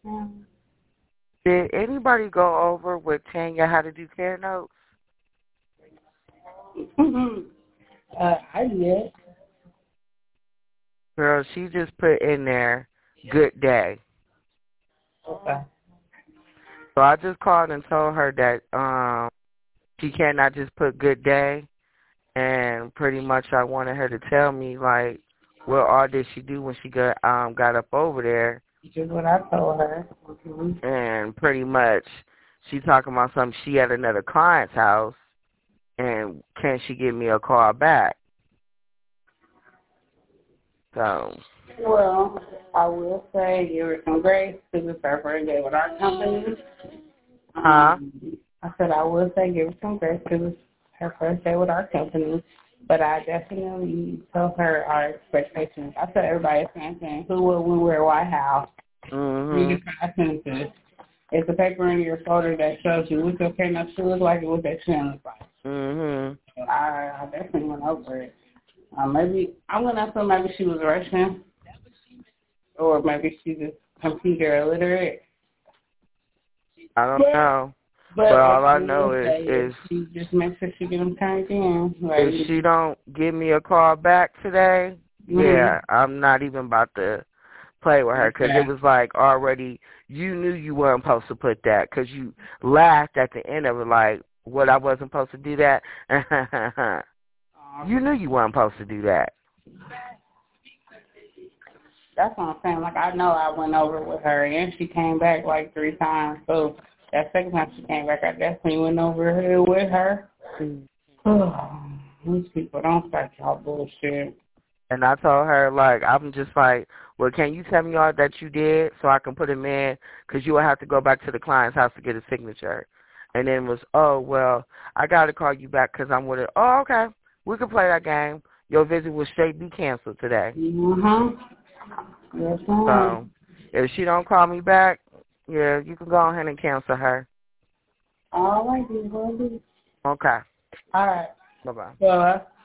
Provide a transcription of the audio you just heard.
Did anybody go over with Tanya how to do care notes? I did. Girl, she just put in there, good day. Okay. So I just called and told her that she cannot just put good day, and pretty much I wanted her to tell me, like, what all did she do when she got up over there. Just what I told her. And pretty much she talking about something, she at another client's house, and can she give me a call back? So. Well, I will say give her some grace because it's her first day with our company. Huh? I said I will say give her some grace because it's her first day with our company. But I definitely tell her our expectations. I tell everybody the same thing. Who, what, when, where, why, how. Mm-hmm. 3 to 5 sentences. It's a paper in your folder that shows you what your care notes should look like and what they shouldn't look like. Mm-hmm. So I definitely went over it. Maybe I'm gonna assume maybe she was Russian, or maybe she's just computer illiterate. I don't know. But all I know is she just makes sure she get them turned in. Like, if she don't give me a call back today, yeah, I'm not even about to play with her because it was like already you knew you weren't supposed to put that because you laughed at the end of it like, what, I wasn't supposed to do that? You knew you weren't supposed to do that. That's what I'm saying. Like, I know I went over with her, and she came back like 3 times. So that second time she came back, I definitely went over here with her. These people don't start y'all bullshit. And I told her, like, I'm just like, well, can you tell me all that you did so I can put him in? Because you will have to go back to the client's house to get a signature. And then it was, oh, well, I got to call you back because I'm with it. Oh, okay. We can play that game. Your visit will straight be canceled today. Mm-hmm. Yes, so if she don't call me back, yeah, you can go ahead and cancel her. All right, then, will do. Okay. All right. Bye-bye. Bye.